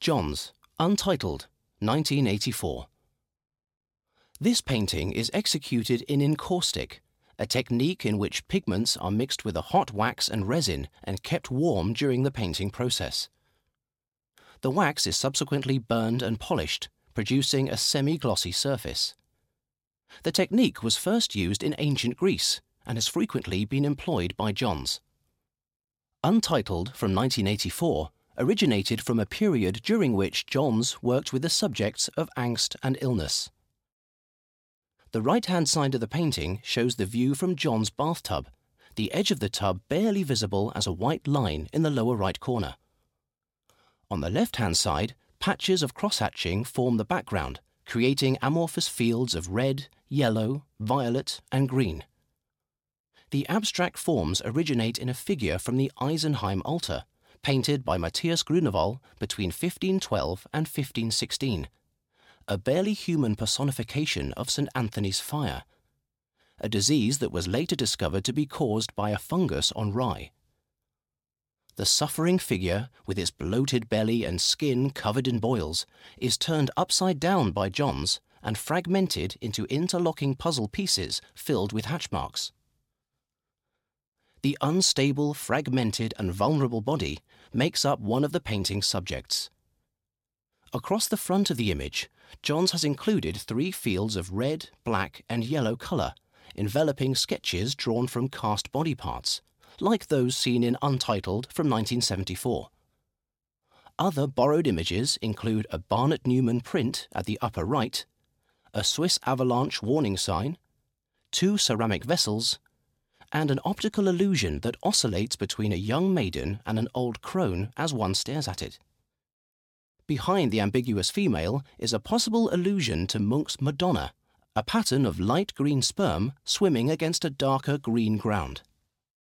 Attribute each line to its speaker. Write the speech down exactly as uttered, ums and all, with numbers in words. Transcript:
Speaker 1: Johns, Untitled, nineteen eighty-four. This painting is executed in encaustic, a technique in which pigments are mixed with a hot wax and resin and kept warm during the painting process. The wax is subsequently burned and polished, producing a semi-glossy surface. The technique was first used in ancient Greece and has frequently been employed by Johns. Untitled from nineteen eighty-four originated from a period during which Johns worked with the subjects of angst and illness. The right-hand side of the painting shows the view from Johns' bathtub, the edge of the tub barely visible as a white line in the lower right corner. On the left-hand side, patches of crosshatching form the background, creating amorphous fields of red, yellow, violet, and green. The abstract forms originate in a figure from the Eisenheim altar, painted by Matthias Grunewald between fifteen twelve and fifteen sixteen, a barely human personification of Saint Anthony's fire, a disease that was later discovered to be caused by a fungus on rye. The suffering figure, with its bloated belly and skin covered in boils, is turned upside down by Johns and fragmented into interlocking puzzle pieces filled with hatch marks. The unstable, fragmented, and vulnerable body makes up one of the painting's subjects. Across the front of the image, Johns has included three fields of red, black, and yellow color, enveloping sketches drawn from cast body parts, like those seen in Untitled from nineteen seventy-four. Other borrowed images include a Barnett Newman print at the upper right, a Swiss avalanche warning sign, two ceramic vessels, and an optical illusion that oscillates between a young maiden and an old crone as one stares at it. Behind the ambiguous female is a possible allusion to Munch's Madonna, a pattern of light green sperm swimming against a darker green ground.